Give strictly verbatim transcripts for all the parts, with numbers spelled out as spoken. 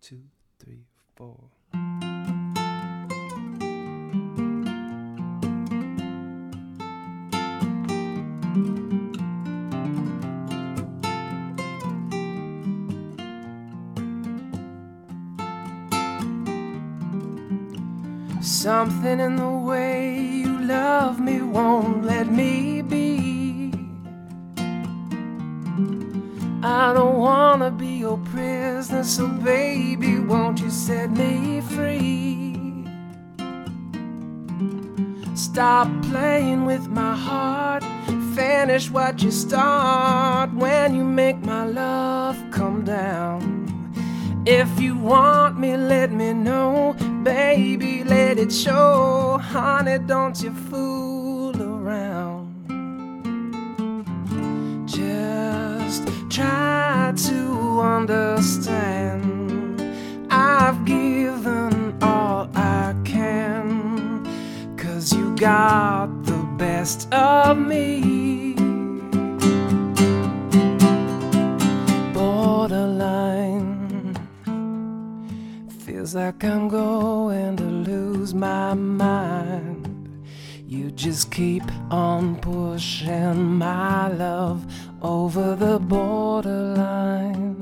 two, three, four. Something in the way you love me won't let me be. I don't wanna be your prisoner, so baby, won't you set me free? Stop playing with my heart, finish what you start. When you make my love come down, if you want me, let me know, baby, let it show. Honey, don't you fool around. Just try to understand. I've given all I can, 'cause you got the best of me. Borderline, feels like I'm going to lose my mind. You just keep on pushing my love over the borderline.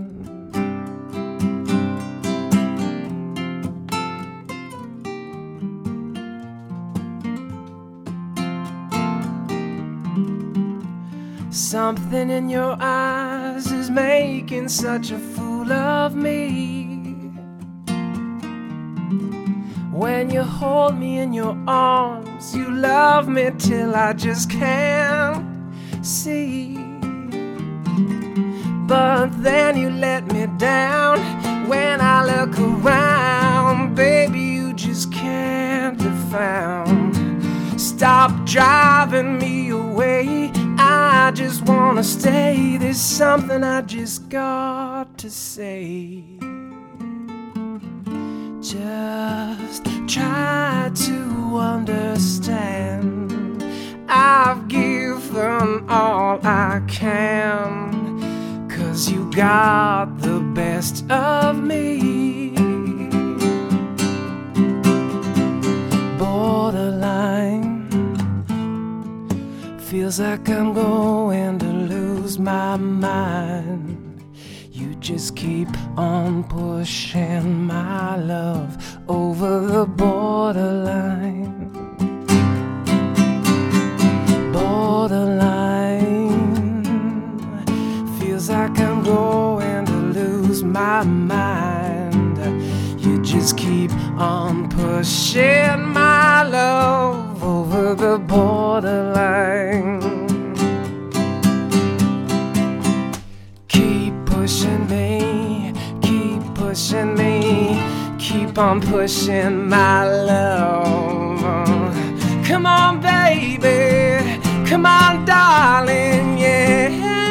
Something in your eyes is making such a fool of me. When you hold me in your arms, you love me till I just can't see. But then you let me down. When I look around, baby, you just can't be found. Stop driving me away, I just wanna stay. There's something I just got to say. Just try to understand. I've given all I can, 'cause you got the best of me. Borderline, feels like I'm going to lose my mind. You just keep on pushing my love over the borderline. Borderline, feels like I'm going to lose my mind. You just keep on pushing my love over the borderline. Pushing me, keep pushing me, keep on pushing my love. Come on, baby, come on, darling, yeah.